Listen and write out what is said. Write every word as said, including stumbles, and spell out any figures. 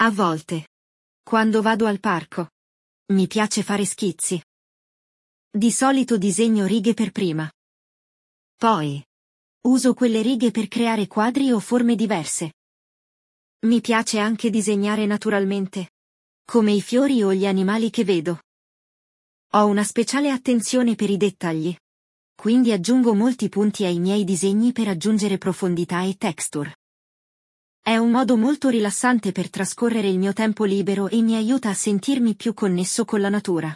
A volte. Quando vado al parco. Mi piace fare schizzi. Di solito disegno righe per prima. Poi. Uso quelle righe per creare quadri o forme diverse. Mi piace anche disegnare naturalmente. Come i fiori o gli animali che vedo. Ho una speciale attenzione per i dettagli. Quindi aggiungo molti punti ai miei disegni per aggiungere profondità e texture. È un modo molto rilassante per trascorrere il mio tempo libero e mi aiuta a sentirmi più connesso con la natura.